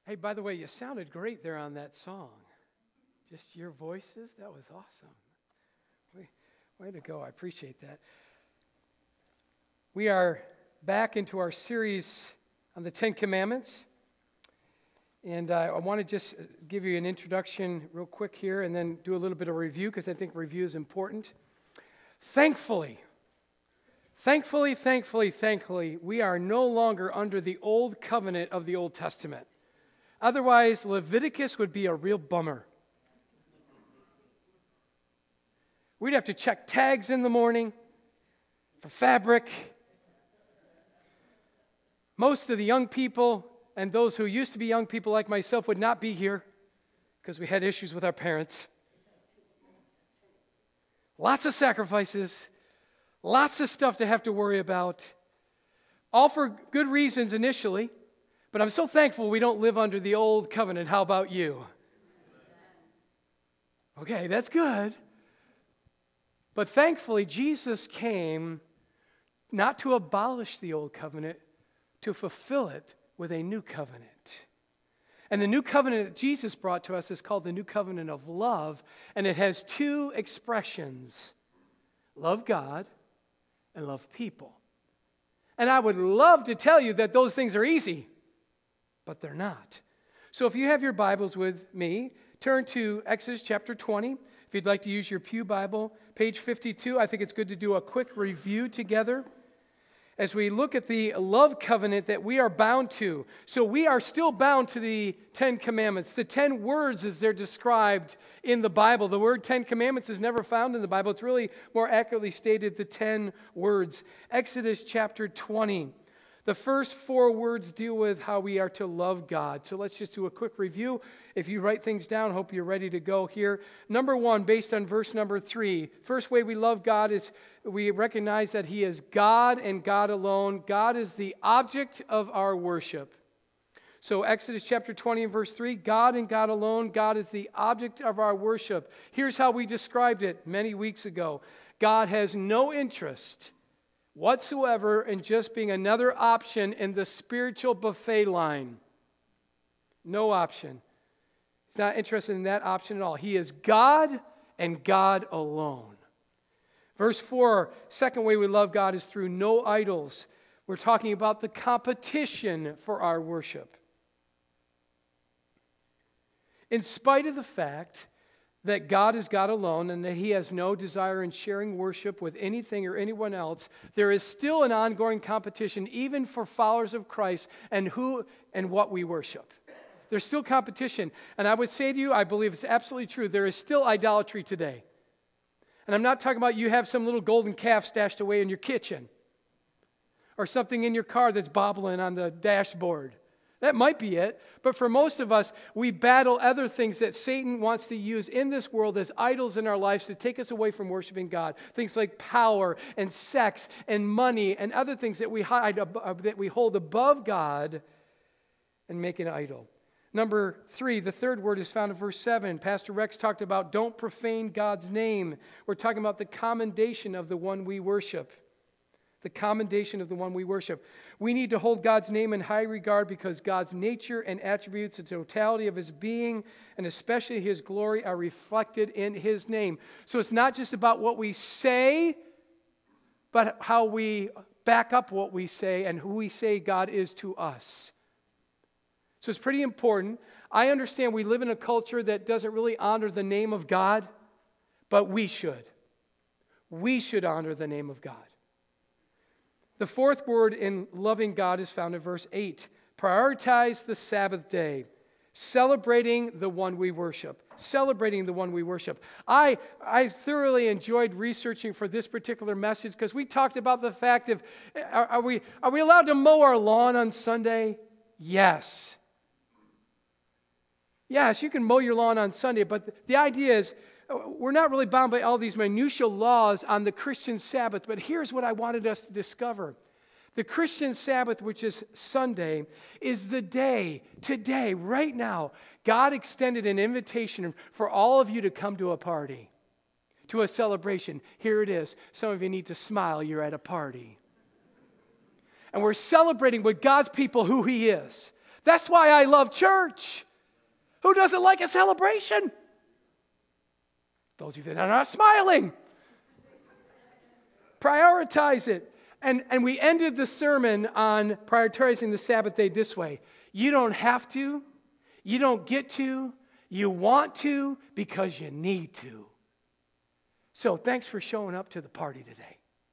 Hey, by the way, you sounded great there on that song. Just your voices, that was awesome. Way to go, I appreciate that. We are back into our series on the Ten Commandments. And I want to just give you an introduction real quick here and then do a little bit of review because I think review is important. Thankfully, we are no longer under the old covenant of the Old Testament. Otherwise, Leviticus would be a real bummer. We'd have to check tags in the morning for fabric. Most of the young people and those who used to be young people like myself would not be here because we had issues with our parents. Lots of sacrifices, lots of stuff to have to worry about, all for good reasons initially. But I'm so thankful we don't live under the old covenant. How about you? Okay, that's good. But thankfully, Jesus came not to abolish the old covenant, to fulfill it with a new covenant. And the new covenant that Jesus brought to us is called the new covenant of love, and it has two expressions: love God and love people. And I would love to tell you that those things are easy, but they're not. So if you have your Bibles with me, turn to Exodus chapter 20. If you'd like to use your Pew Bible, page 52, I think it's good to do a quick review together as we look at the love covenant that we are bound to. So we are still bound to the Ten Commandments, the 10 words as they're described in the Bible. The word 10 Commandments is never found in the Bible. It's really more accurately stated the 10 words. Exodus chapter 20. The first 4 words deal with how we are to love God. So let's just do a quick review. If you write things down, hope you're ready to go here. Number 1, based on verse number 3. First way we love God is we recognize that He is God and God alone. God is the object of our worship. So Exodus chapter 20 and verse 3, God and God alone. God is the object of our worship. Here's how we described it many weeks ago. God has no interest whatsoever in just being another option in the spiritual buffet line. No option. He's not interested in that option at all. He is God and God alone. Verse 4, second way we love God is through no idols. We're talking about the competition for our worship. In spite of the fact that God is God alone and that He has no desire in sharing worship with anything or anyone else, there is still an ongoing competition even for followers of Christ and who and what we worship. There's still competition. And I would say to you, I believe it's absolutely true, there is still idolatry today. And I'm not talking about you have some little golden calf stashed away in your kitchen or something in your car that's bobbling on the dashboard. That might be it, but for most of us, we battle other things that Satan wants to use in this world as idols in our lives to take us away from worshiping God. Things like power and sex and money and other things that we that we hold above God and make an idol. Number 3, the third word is found in verse 7. Pastor Rex talked about don't profane God's name. We're talking about the commendation of the one we worship. The commendation of the one we worship. We need to hold God's name in high regard because God's nature and attributes, the totality of His being, and especially His glory are reflected in His name. So it's not just about what we say, but how we back up what we say and who we say God is to us. So it's pretty important. I understand we live in a culture that doesn't really honor the name of God, but we should. We should honor the name of God. The fourth word in loving God is found in verse 8. Prioritize the Sabbath day, celebrating the one we worship. Celebrating the one we worship. I thoroughly enjoyed researching for this particular message because we talked about the fact of, are we allowed to mow our lawn on Sunday? Yes. Yes, you can mow your lawn on Sunday, but the idea is, we're not really bound by all these minutiae laws on the Christian Sabbath, but here's what I wanted us to discover. The Christian Sabbath, which is Sunday, is the day, today, right now, God extended an invitation for all of you to come to a party, to a celebration. Here it is. Some of you need to smile. You're at a party. And we're celebrating with God's people who He is. That's why I love church. Who doesn't like a celebration? Those of you that are not smiling. Prioritize it. And we ended the sermon on prioritizing the Sabbath day this way. You don't have to. You don't get to. You want to because you need to. So thanks for showing up to the party today.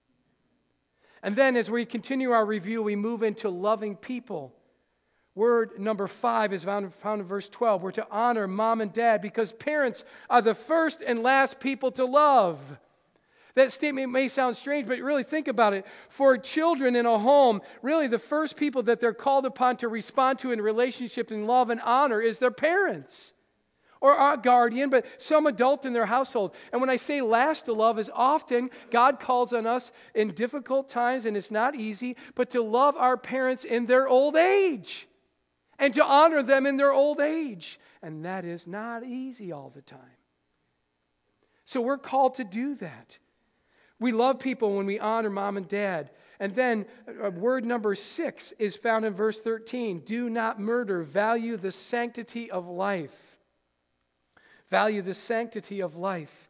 And then as we continue our review, we move into loving people. Word number 5 is found in verse 12. We're to honor mom and dad because parents are the first and last people to love. That statement may sound strange, but really think about it. For children in a home, really the first people that they're called upon to respond to in relationship and love and honor is their parents. Or our guardian, but some adult in their household. And when I say last to love is often God calls on us in difficult times, and it's not easy, but to love our parents in their old age and to honor them in their old age. And that is not easy all the time. So we're called to do that. We love people when we honor mom and dad. And then word number 6 is found in verse 13. Do not murder. Value the sanctity of life. Value the sanctity of life.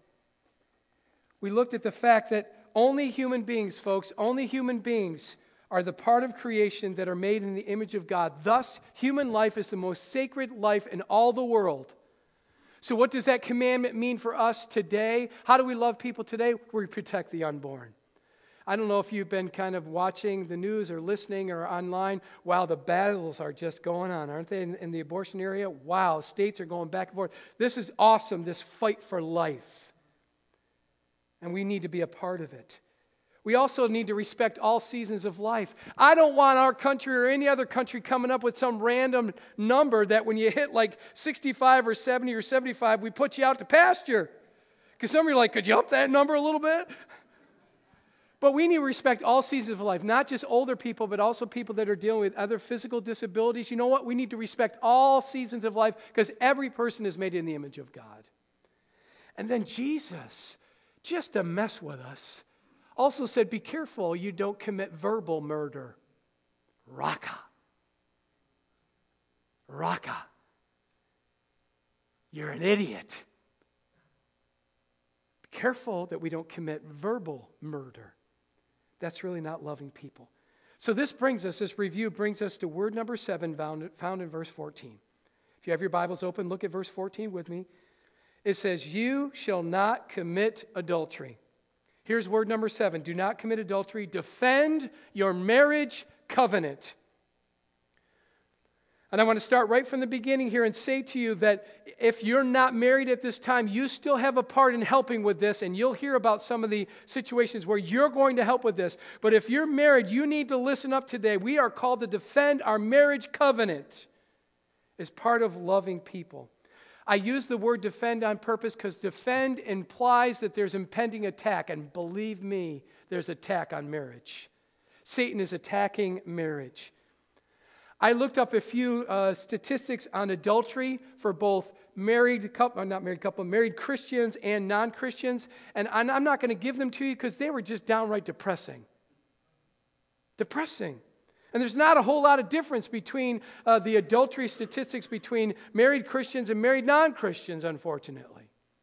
We looked at the fact that only human beings, folks, only human beings are the part of creation that are made in the image of God. Thus, human life is the most sacred life in all the world. So what does that commandment mean for us today? How do we love people today? We protect the unborn. I don't know if you've been kind of watching the news or listening or online. Wow, the battles are just going on, aren't they, in the abortion area? Wow, states are going back and forth. This is awesome, this fight for life. And we need to be a part of it. We also need to respect all seasons of life. I don't want our country or any other country coming up with some random number that when you hit like 65 or 70 or 75, we put you out to pasture. Because some of you are like, could you up that number a little bit? But we need to respect all seasons of life, not just older people, but also people that are dealing with other physical disabilities. You know what? We need to respect all seasons of life because every person is made in the image of God. And then Jesus, just to mess with us, also said, be careful you don't commit verbal murder. Raka. You're an idiot. Be careful that we don't commit verbal murder. That's really not loving people. So this review brings us to word number 7 found in verse 14. If you have your Bibles open, look at verse 14 with me. It says, you shall not commit adultery. Here's word number 7. Do not commit adultery. Defend your marriage covenant. And I want to start right from the beginning here and say to you that if you're not married at this time, you still have a part in helping with this, and you'll hear about some of the situations where you're going to help with this. But if you're married, you need to listen up today. We are called to defend our marriage covenant as part of loving people. I use the word defend on purpose because defend implies that there's impending attack, and believe me, there's attack on marriage. Satan is attacking marriage. I looked up a few statistics on adultery for both married Christians and non-Christians, and I'm not going to give them to you because they were just downright depressing. And there's not a whole lot of difference between the adultery statistics between married Christians and married non-Christians, unfortunately.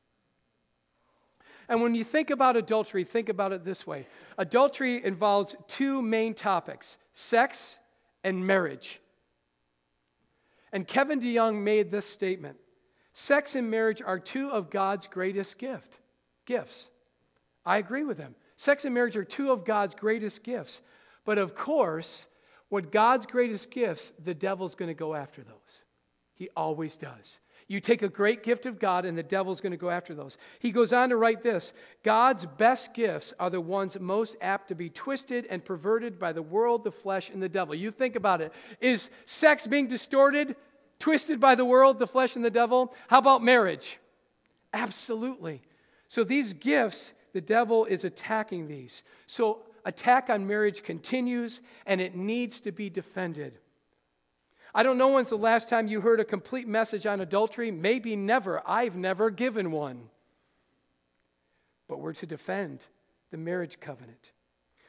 And when you think about adultery, think about it this way. Adultery involves 2 main topics, sex and marriage. And Kevin DeYoung made this statement. Sex and marriage are 2 of God's greatest gifts. I agree with him. Sex and marriage are 2 of God's greatest gifts. But of course, what God's greatest gifts, the devil's going to go after those. He always does. You take a great gift of God and the devil's going to go after those. He goes on to write this, God's best gifts are the ones most apt to be twisted and perverted by the world, the flesh, and the devil. You think about it. Is sex being distorted, twisted by the world, the flesh, and the devil? How about marriage? Absolutely. So these gifts, the devil is attacking these. So attack on marriage continues and it needs to be defended. I don't know when's the last time you heard a complete message on adultery. Maybe never. I've never given one. But we're to defend the marriage covenant.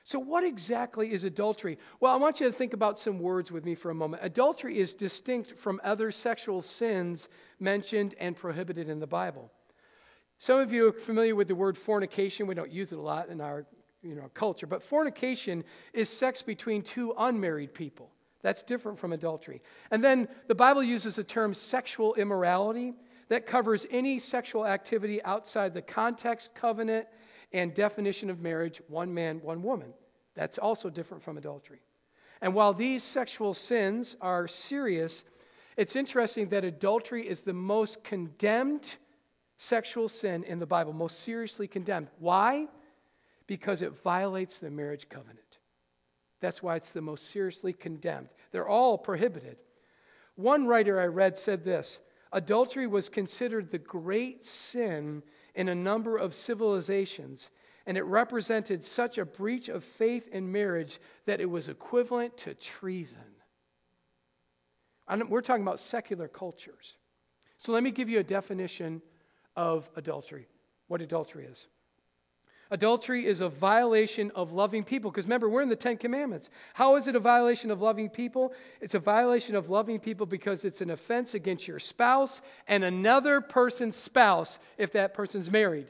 So what exactly is adultery? Well, I want you to think about some words with me for a moment. Adultery is distinct from other sexual sins mentioned and prohibited in the Bible. Some of you are familiar with the word fornication. We don't use it a lot in our culture, but fornication is sex between two unmarried people. That's different from adultery. And then the Bible uses the term sexual immorality that covers any sexual activity outside the context, covenant, and definition of marriage, one man, one woman. That's also different from adultery. And while these sexual sins are serious, it's interesting that adultery is the most condemned sexual sin in the Bible, most seriously condemned. Why? Because it violates the marriage covenant. That's why it's the most seriously condemned. They're all prohibited. One writer I read said this: adultery was considered the great sin in a number of civilizations, and it represented such a breach of faith in marriage that it was equivalent to treason. We're talking about secular cultures. So let me give you a definition of adultery, what adultery is. Adultery is a violation of loving people. Because remember, we're in the Ten Commandments. How is it a violation of loving people? It's a violation of loving people because it's an offense against your spouse and another person's spouse if that person's married.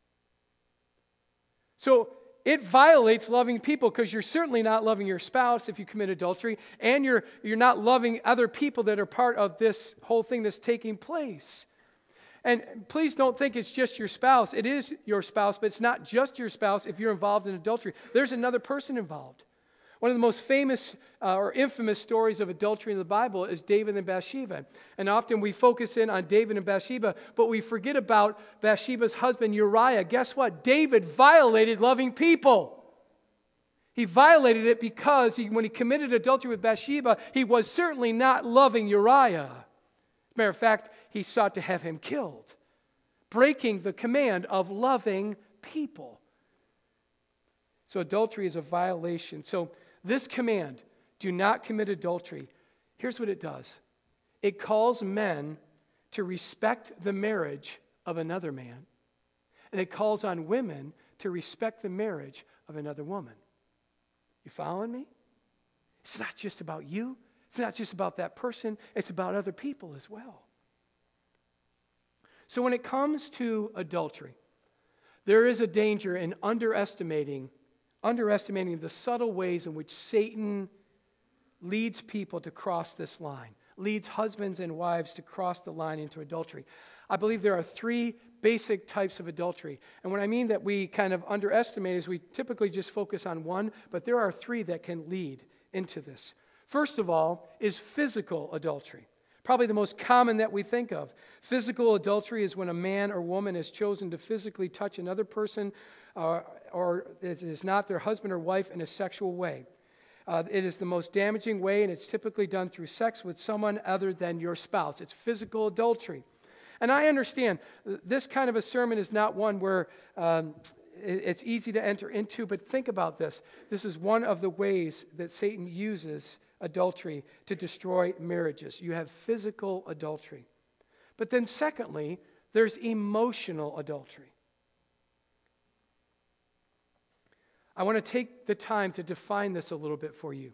So it violates loving people because you're certainly not loving your spouse if you commit adultery, and you're not loving other people that are part of this whole thing that's taking place. And please don't think it's just your spouse. It is your spouse, but it's not just your spouse if you're involved in adultery. There's another person involved. One of the most famous or infamous stories of adultery in the Bible is David and Bathsheba. And often we focus in on David and Bathsheba, but we forget about Bathsheba's husband Uriah. Guess what? David violated loving people. He violated it because when he committed adultery with Bathsheba, he was certainly not loving Uriah. As a matter of fact, he sought to have him killed, breaking the command of loving people. So adultery is a violation. So this command, do not commit adultery, here's what it does. It calls men to respect the marriage of another man, and it calls on women to respect the marriage of another woman. You following me? It's not just about you. It's not just about that person. It's about other people as well. So when it comes to adultery, there is a danger in underestimating the subtle ways in which Satan leads people to cross this line, leads husbands and wives to cross the line into adultery. I believe there are three basic types of adultery. And what I mean that we kind of underestimate is we typically just focus on one, but there are three that can lead into this. First of all is physical adultery. Probably the most common that we think of. Physical adultery is when a man or woman has chosen to physically touch another person or it is not their husband or wife in a sexual way. It is the most damaging way, and it's typically done through sex with someone other than your spouse. It's physical adultery. And I understand this kind of a sermon is not one where it's easy to enter into, but think about this. This is one of the ways that Satan uses adultery to destroy marriages. You have physical adultery. But then secondly, there's emotional adultery. I want to take the time to define this a little bit for you.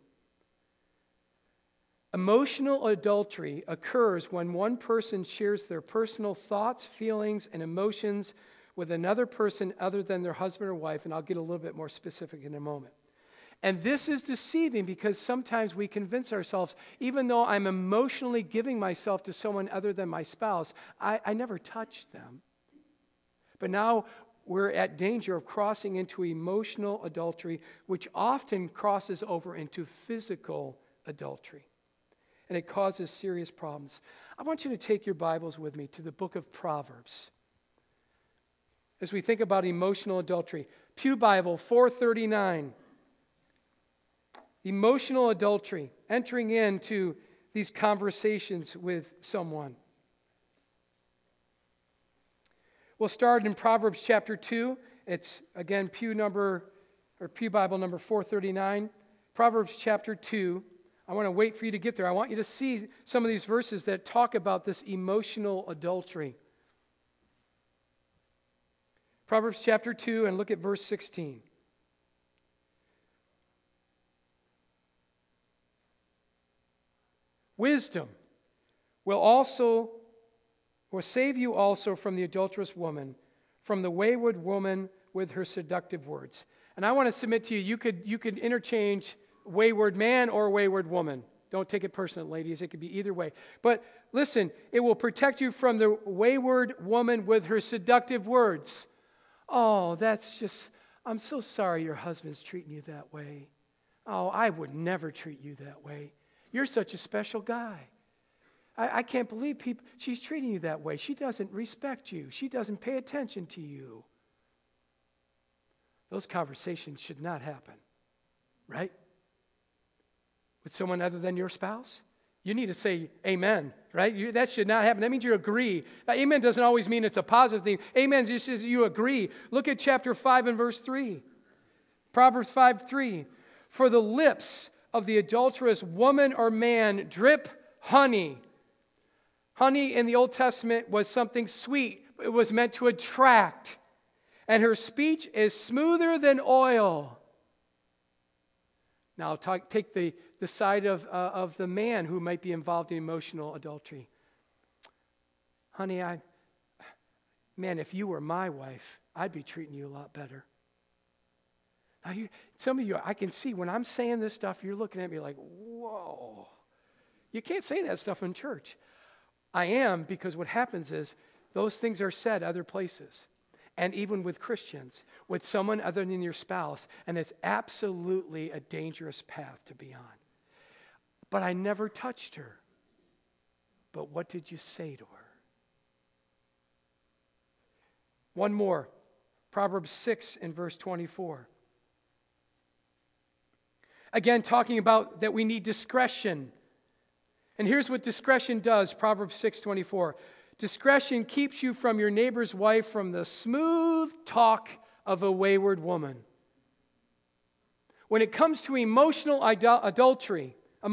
Emotional adultery occurs when one person shares their personal thoughts, feelings, and emotions with another person other than their husband or wife, and I'll get a little bit more specific in a moment. And this is deceiving because sometimes we convince ourselves, even though I'm emotionally giving myself to someone other than my spouse, I never touched them. But now we're at danger of crossing into emotional adultery, which often crosses over into physical adultery. And it causes serious problems. I want you to take your Bibles with me to the book of Proverbs. As we think about emotional adultery, Pew Bible 439. Emotional adultery, entering into these conversations with someone. We'll start in Proverbs chapter 2. It's, again, Pew Bible number 439. Proverbs chapter 2. I want to wait for you to get there. I want you to see some of these verses that talk about this emotional adultery. Proverbs chapter 2, and look at verse 16. Wisdom will save you also from the adulterous woman, from the wayward woman with her seductive words. And I want to submit to you, you could interchange wayward man or wayward woman. Don't take it personal, ladies. It could be either way. But listen, it will protect you from the wayward woman with her seductive words. Oh, I'm so sorry your husband's treating you that way. Oh, I would never treat you that way. You're such a special guy. I can't believe she's treating you that way. She doesn't respect you. She doesn't pay attention to you. Those conversations should not happen, right? With someone other than your spouse? You need to say amen, right? That should not happen. That means you agree. Now, amen doesn't always mean it's a positive thing. Amen just says you agree. Look at chapter 5 and verse 3. Proverbs 5:3. For the lips of the adulterous woman or man drip honey. Honey in the Old Testament was something sweet. It was meant to attract. And her speech is smoother than oil. Now, take the side of the man who might be involved in emotional adultery. Honey, if you were my wife, I'd be treating you a lot better. Now, some of you, I can see when I'm saying this stuff, you're looking at me like, whoa. You can't say that stuff in church. I am, because what happens is those things are said other places. And even with Christians, with someone other than your spouse, and it's absolutely a dangerous path to be on. But I never touched her. But what did you say to her? One more. Proverbs 6 and verse 24. Again, talking about that we need discretion. And here's what discretion does, Proverbs 6:24. Discretion keeps you from your neighbor's wife, from the smooth talk of a wayward woman. When it comes to emotional adultery,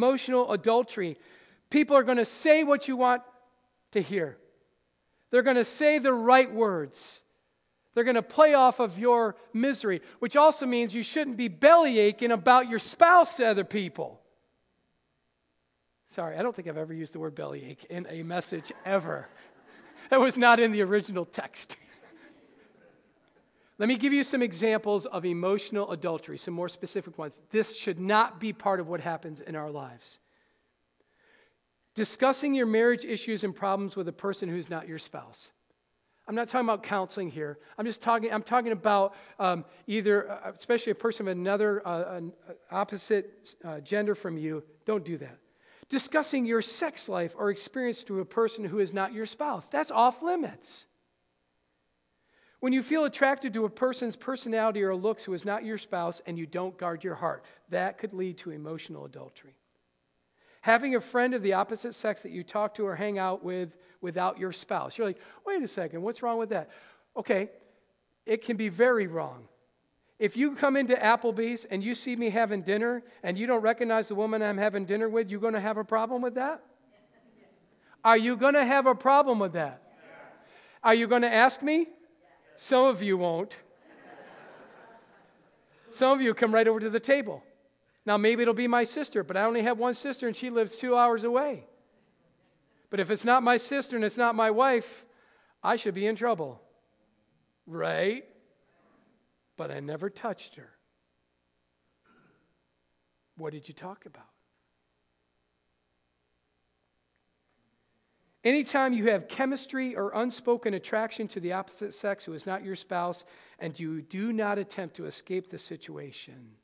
people are going to say what you want to hear. They're going to say the right words. They're going to play off of your misery, which also means you shouldn't be belly aching about your spouse to other people. Sorry, I don't think I've ever used the word bellyache in a message ever. That was not in the original text. Let me give you some examples of emotional adultery, some more specific ones. This should not be part of what happens in our lives. Discussing your marriage issues and problems with a person who's not your spouse. I'm not talking about counseling here. I'm talking about either, especially a person of another opposite gender from you. Don't do that. Discussing your sex life or experience to a person who is not your spouse. That's off limits. When you feel attracted to a person's personality or looks who is not your spouse and you don't guard your heart, that could lead to emotional adultery. Having a friend of the opposite sex that you talk to or hang out with without your spouse. You're like, wait a second, what's wrong with that? Okay, it can be very wrong. If you come into Applebee's and you see me having dinner and you don't recognize the woman I'm having dinner with, you going to have a problem with that? Are you going to have a problem with that? Are you going to ask me? Some of you won't. Some of you come right over to the table. Now, maybe it'll be my sister, but I only have one sister and she lives 2 hours away. But if it's not my sister and it's not my wife, I should be in trouble. Right? But I never touched her. What did you talk about? Anytime you have chemistry or unspoken attraction to the opposite sex who is not your spouse, and you do not attempt to escape the situation,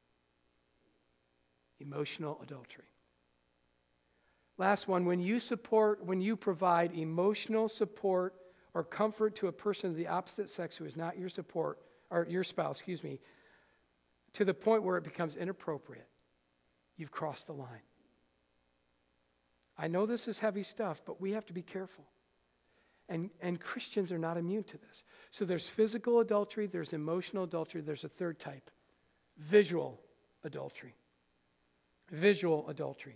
emotional adultery. Last one, when you provide emotional support or comfort to a person of the opposite sex who is not your spouse, to the point where it becomes inappropriate, you've crossed the line. I know this is heavy stuff, but we have to be careful. And Christians are not immune to this. So there's physical adultery, there's emotional adultery, there's a third type, visual adultery. Visual adultery.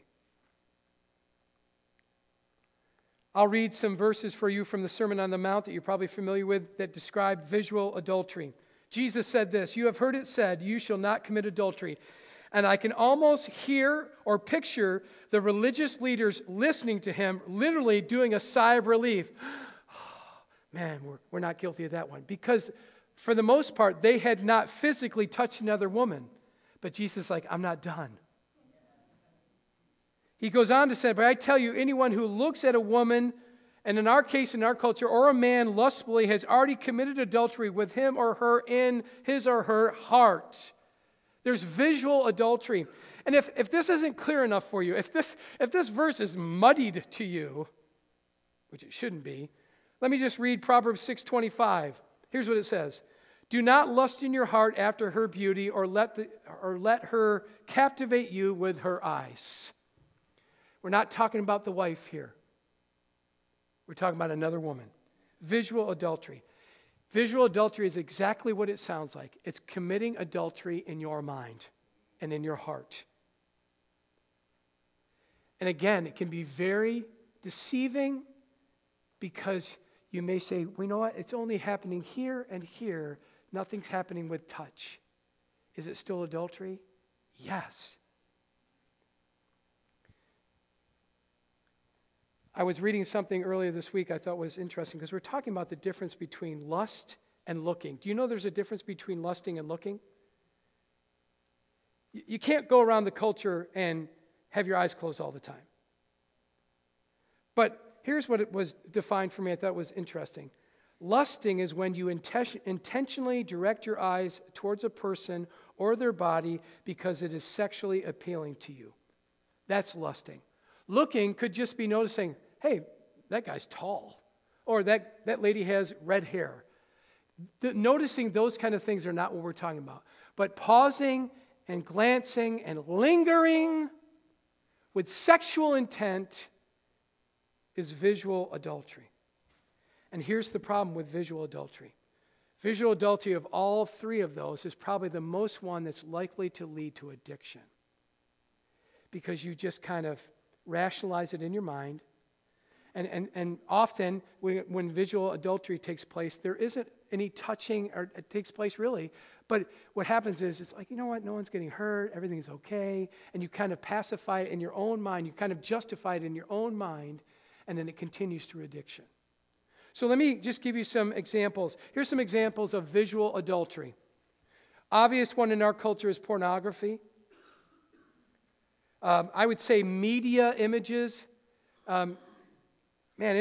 I'll read some verses for you from the Sermon on the Mount that you're probably familiar with that describe visual adultery. Jesus said this, "You have heard it said, you shall not commit adultery. And I can almost hear or picture the religious leaders listening to him, literally doing a sigh of relief. Man, we're not guilty of that one. Because for the most part, they had not physically touched another woman. But Jesus is like, I'm not done. He goes on to say, but I tell you, anyone who looks at a woman, and in our case, in our culture, or a man lustfully has already committed adultery with him or her in his or her heart. There's visual adultery. And if this isn't clear enough for you, if this verse is muddied to you, which it shouldn't be, let me just read Proverbs 6:25. Here's what it says. Do not lust in your heart after her beauty, or let her captivate you with her eyes. We're not talking about the wife here. We're talking about another woman. Visual adultery. Visual adultery is exactly what it sounds like. It's committing adultery in your mind and in your heart. And again, it can be very deceiving because you may say, well, you know what? It's only happening here and here. Nothing's happening with touch. Is it still adultery? Yes. I was reading something earlier this week I thought was interesting because we're talking about the difference between lust and looking. Do you know there's a difference between lusting and looking? You can't go around the culture and have your eyes closed all the time. But here's what it was defined for me. I thought was interesting. Lusting is when you intentionally direct your eyes towards a person or their body because it is sexually appealing to you. That's lusting. Looking could just be noticing, hey, that guy's tall, or that lady has red hair. Noticing those kind of things are not what we're talking about. But pausing and glancing and lingering with sexual intent is visual adultery. And here's the problem with visual adultery. Visual adultery of all three of those is probably the most one that's likely to lead to addiction. Because you just kind of rationalize it in your mind. And often when visual adultery takes place, there isn't any touching, or it takes place really. But what happens is it's like, you know what, no one's getting hurt, everything's okay. And you kind of pacify it in your own mind. You kind of justify it in your own mind. And then it continues through addiction. So let me just give you some examples. Here's some examples of visual adultery. Obvious one in our culture is pornography. I would say media images. Man,